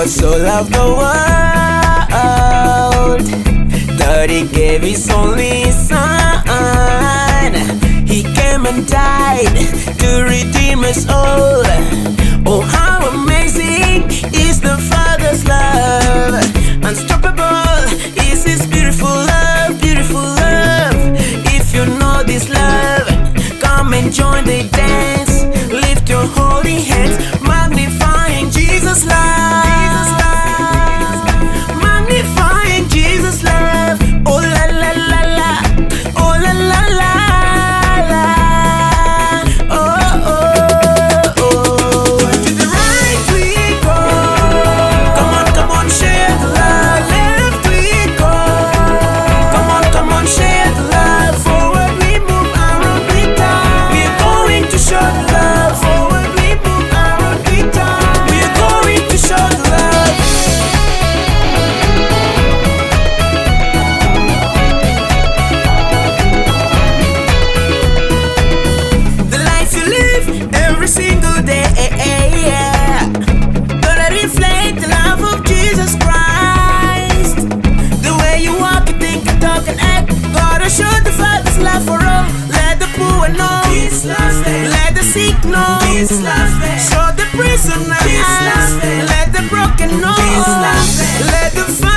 God so loved the world that He gave His only Son. He came and died to redeem us all. Oh, how amazing is the Father's love! Unstoppable is His beautiful love, beautiful love. If you know this love, come and join the dance. Lift your holy hands, magnifying Jesus' love. Magnifying Jesus' love. Oh la la la la, oh la la la la. Oh oh oh. To the right we go. Come on, share the love. Left we go. Come on, share the love. Forward we move, around we turn. We are going to show the love. Forward we move, around we turn. We are going to show the love. The life you live every single day, gotta reflect the love of Jesus Christ. The way you walk, you think, you talk, and act, gotta show the Father's love for all. Let the poor know His love, let the sick know His love, show the prisoner eyes, let the broken know His love, let the